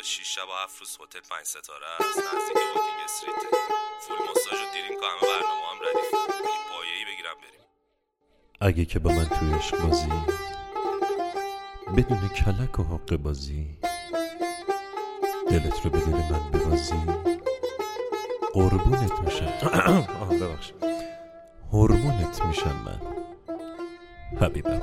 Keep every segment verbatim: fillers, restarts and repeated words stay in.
شش شب و هفت روز هتل پنج ستاره است نزدیک واکینگ استریت. فول ماساژ و درینک و همه برنامه هم ردیفه. یه پایه‌ای بگیرم بریم. اگه که با من توی عشق بازی بدون کلک و حق بازی دلت رو به دل من ببازی قربونت میشم. آه ببخش هورمونت میشم من حبیبم.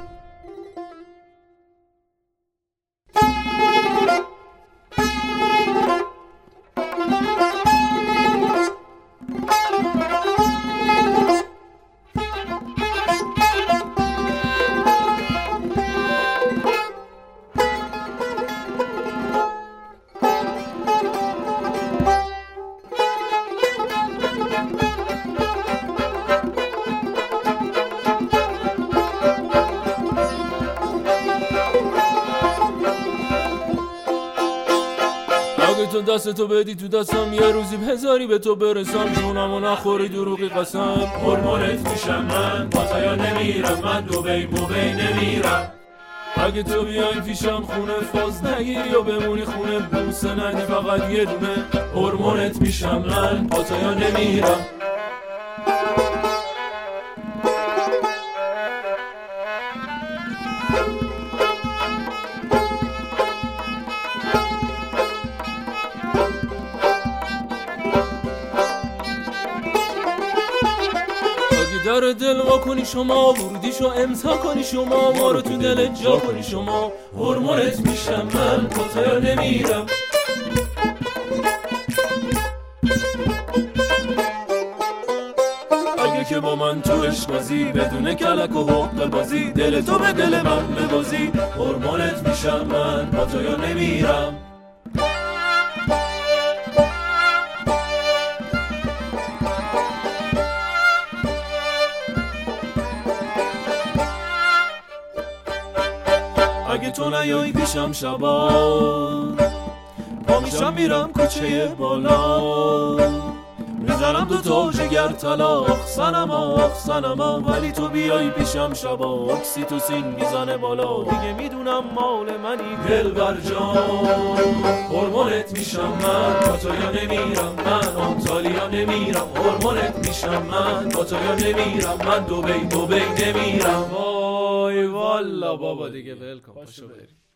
تو دستتو بدی تو دستم یه روزی هزاری به تو برسم جونمو نخوری دروغی قسم. هورمونت میشم من بازایا نمیرم من دوبی موبی نمیرم. اگه تو بیای پیشم خونه فاز نگیری و بمونی خونه بوسه ندی فقط یه دونه. هورمونت میشم من بازایا نمیرم. در دل وا کنی شما ورودیشو امضا کنی شما ما رو تو دلت جا کنی شما. هورمونت میشم من بازایا نمیرم. اگه که با من تو عشق بازی بدون کلک و حق بازی دل تو به دل من ببازی هورمونت میشم من بازایا نمیرم. اگه تو نیایی پیشم شبا پا میشم میرم کوچه بالا میزنم دو تا جگر طلا آخ سنما آخ سنما. ولی تو بیایی پیشم شبا اکسیتوسین میزنه بالا دیگه میدونم مال منی دلبر جان. هورمونت میشم من با تو یا نمیرم من آنتالیا نمیرم. هورمونت میشم من با تو یا نمیرم من دوبی دوبی نمیرم. وای والا بابا دیگه ول کن پاشو بریم.